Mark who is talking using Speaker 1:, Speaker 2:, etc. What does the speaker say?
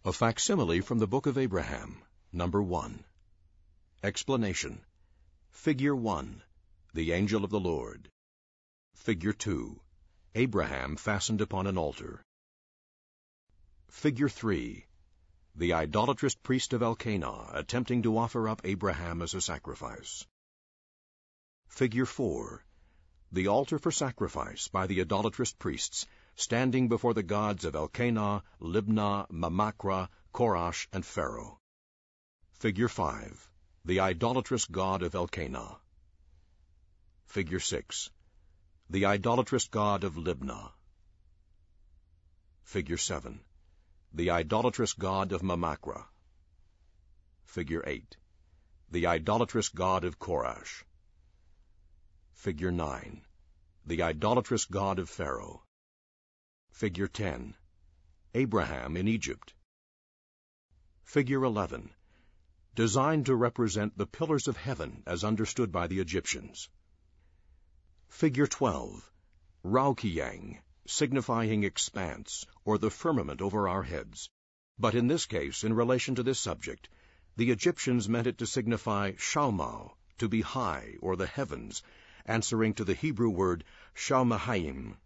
Speaker 1: A facsimile from the Book of Abraham, number 1. Explanation. Figure 1. The angel of the Lord. Figure 2. Abraham fastened upon an altar. Figure 3. The idolatrous priest of Elkanah attempting to offer up Abraham as a sacrifice. Figure 4. The altar for sacrifice by the idolatrous priests, standing before the gods of Elkanah, Libnah, Mamachra, Korash, and Pharaoh. Figure 5. The idolatrous god of Elkanah. Figure 6. The idolatrous god of Libnah. Figure 7. The idolatrous god of Mamachra. Figure 8. The idolatrous god of Korash. Figure 9. The idolatrous god of Pharaoh. Figure 10. Abraham in Egypt. Figure 11. Designed to represent the pillars of heaven as understood by the Egyptians. Figure 12. Raukiyang, signifying expanse, or the firmament over our heads. But in this case, in relation to this subject, the Egyptians meant it to signify Shaumau, to be high, or the heavens, answering to the Hebrew word Shaumahayim,